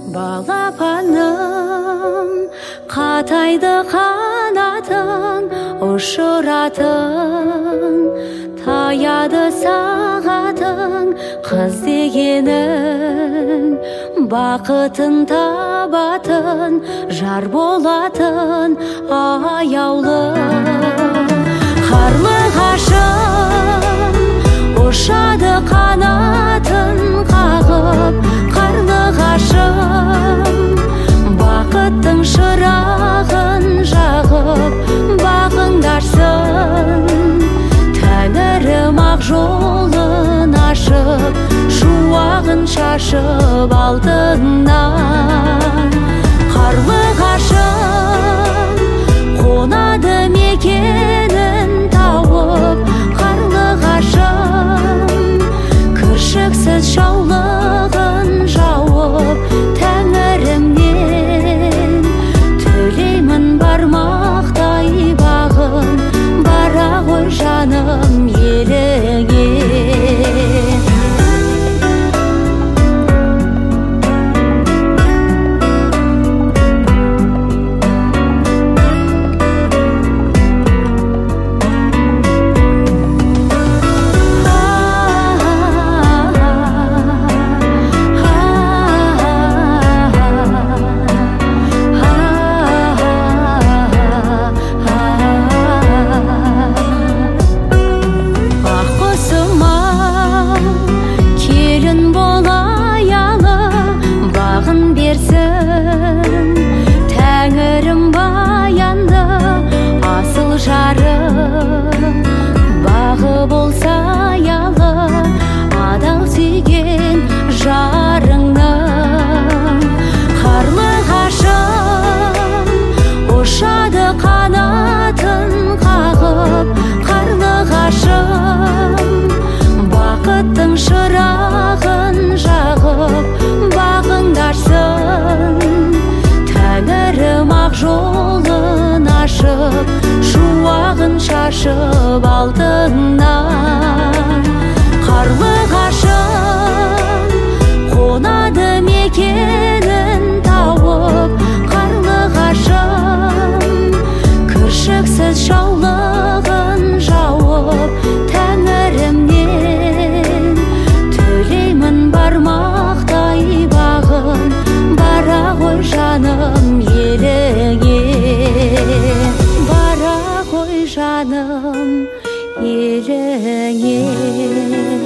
Балапаным қатайды қанатын ұшыратын, таяды сағатың қыз дегенің, бақытын табатын жар болатын аяулы. Қарлығашым ұшады қанатын қағып, қарлығашым бақыттың шырағын жағып, бағыңдарсын. Тәңірім ақ жолын ашып, шуағын шашып алтыннан. Қарлығашым қонады мекенін тауып, қарлығашым кіршіксіз жаулығын жауып, Тәңірімнен тілеймін бармақтай бағын, бара ғой жаным еліңе. Тәңірім баянды асыл жарым, бағы болса аялы адал сүйген жарыңның. Қарлығашым ұшады қанатын қағып, қарлығашым бақыттың шырағын жағып, бағыңдарсын. Тәңірім ақ жолын ашып, шуағын шашып алтыннан. Қарлығашым қонады мекенін тауып, қарлығашым кіршіксіз жаулығын жауып, Тәңірімнен тілеймін бармақтай бағын, бара ғой жаным еліңе. Бара ғой жаным еліңе.